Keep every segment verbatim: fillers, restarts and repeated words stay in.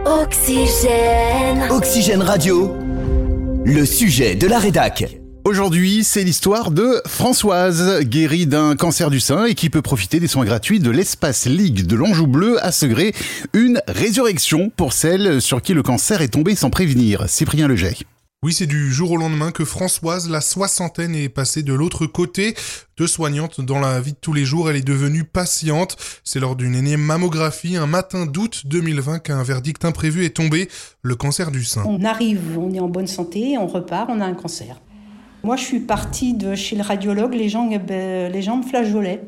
Oxygène. Oxygène Radio, le sujet de la rédac. Aujourd'hui, c'est l'histoire de Françoise, guérie d'un cancer du sein et qui peut profiter des soins gratuits de l'Espace Ligue de l'Anjou Bleu à Segré. Une résurrection pour celles sur qui le cancer est tombé sans prévenir. Cyprien Leget. Oui, c'est du jour au lendemain que Françoise, la soixantaine, est passée de l'autre côté. De soignante dans la vie de tous les jours, elle est devenue patiente. C'est lors d'une énième mammographie, un matin d'août deux mille vingt, qu'un verdict imprévu est tombé, le cancer du sein. On arrive, on est en bonne santé, on repart, on a un cancer. Moi, je suis partie de chez le radiologue, les gens, ben, les gens me flageolaient.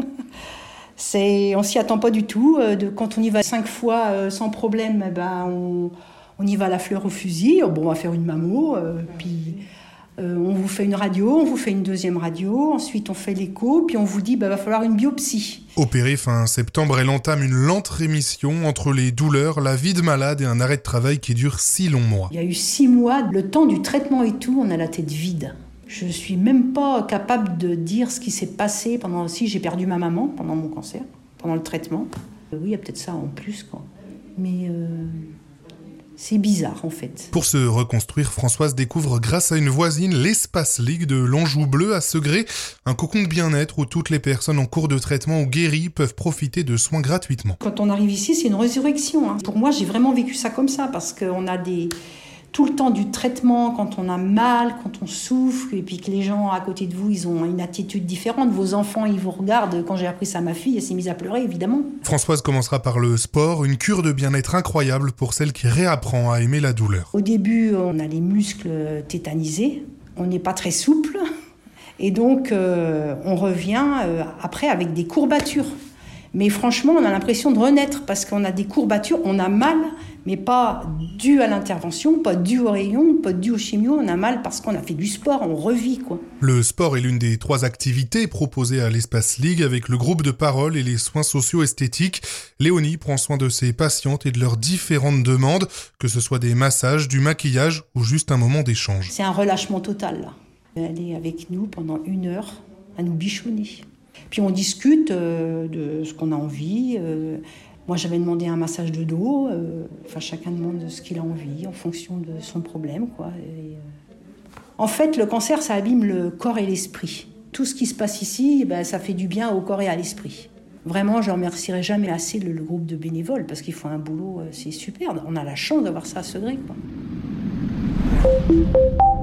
C'est, on s'y attend pas du tout. De, quand on y va cinq fois euh, sans problème, ben, on, on y va à la fleur au fusil. Bon, on va faire une mammo, euh, puis euh, on vous fait une radio, on vous fait une deuxième radio, ensuite on fait l'écho, puis on vous dit ben, va falloir une biopsie. Opérée fin septembre, elle entame une lente rémission entre les douleurs, la vie de malade et un arrêt de travail qui dure six longs mois. Il y a eu six mois, le temps du traitement et tout, on a la tête vide. Je ne suis même pas capable de dire ce qui s'est passé pendant... Si, j'ai perdu ma maman pendant mon cancer, pendant le traitement. Oui, il y a peut-être ça en plus, quoi. Mais euh, c'est bizarre, en fait. Pour se reconstruire, Françoise découvre grâce à une voisine l'Espace Ligue de l'Anjou Bleu à Segré, un cocon de bien-être où toutes les personnes en cours de traitement ou guéries peuvent profiter de soins gratuitement. Quand on arrive ici, c'est une résurrection, hein. Pour moi, j'ai vraiment vécu ça comme ça, parce qu'on a des... tout le temps du traitement, quand on a mal, quand on souffre, et puis que les gens à côté de vous, ils ont une attitude différente. Vos enfants, ils vous regardent. Quand j'ai appris ça à ma fille, elle s'est mise à pleurer, évidemment. Françoise commencera par le sport, une cure de bien-être incroyable pour celle qui réapprend à aimer la douleur. Au début, on a les muscles tétanisés, on n'est pas très souple, et donc euh, on revient euh, après avec des courbatures. Mais franchement, on a l'impression de renaître parce qu'on a des courbatures, on a mal, mais pas dû à l'intervention, pas dû au rayon, pas dû au chimio. On a mal parce qu'on a fait du sport, on revit, quoi. Le sport est l'une des trois activités proposées à l'Espace Ligue avec le groupe de parole et les soins socio-esthétiques. Léonie prend soin de ses patientes et de leurs différentes demandes, que ce soit des massages, du maquillage ou juste un moment d'échange. C'est un relâchement total, là. Elle est avec nous pendant une heure à nous bichonner. Puis on discute euh, de ce qu'on a envie. Euh, moi, j'avais demandé un massage de dos. Euh, enfin, chacun demande ce qu'il a envie en fonction de son problème, quoi. Et, euh... En fait, le cancer, ça abîme le corps et l'esprit. Tout ce qui se passe ici, ben, ça fait du bien au corps et à l'esprit. Vraiment, je ne remercierai jamais assez le, le groupe de bénévoles parce qu'ils font un boulot, euh, c'est super. On a la chance d'avoir ça à Segré, quoi.